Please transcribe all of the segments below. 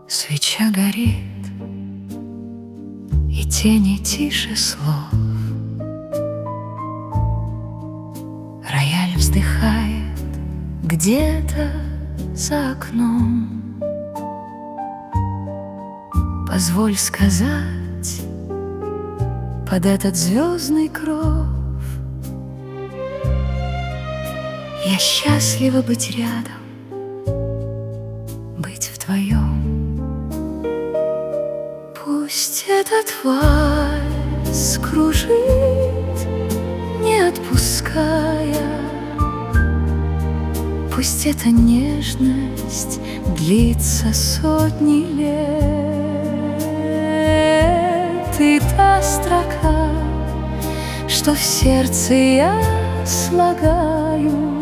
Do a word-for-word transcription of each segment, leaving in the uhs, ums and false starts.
Свеча горит, и тени тише слов. Рояль вздыхает где-то за окном. Позволь сказать под этот звездный кров: я счастлива быть рядом, быть вдвоем. Пусть этот вальс кружит, не отпуская. Пусть эта нежность длится сотни лет. И та строка, что в сердце я слагаю,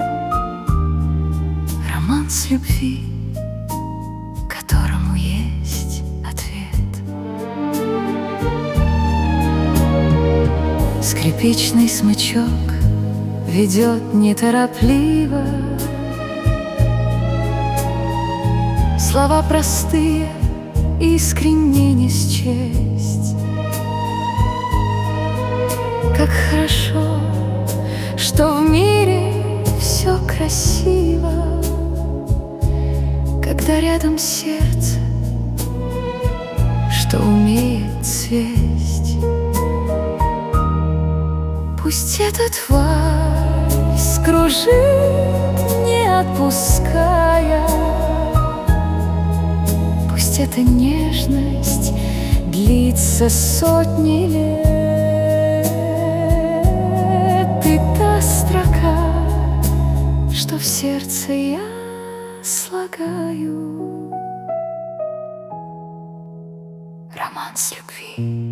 романс любви, которому есть ответ. Скрипичный смычок ведет неторопливо. Слова простые, искренне не счесть. Как хорошо, что в мире все красиво, когда рядом сердце, что умеет цвесть. Пусть этот вальс кружит, не отпуская. Пусть эта нежность длится сотни лет. И та строка, что в сердце я слагаю, романс любви.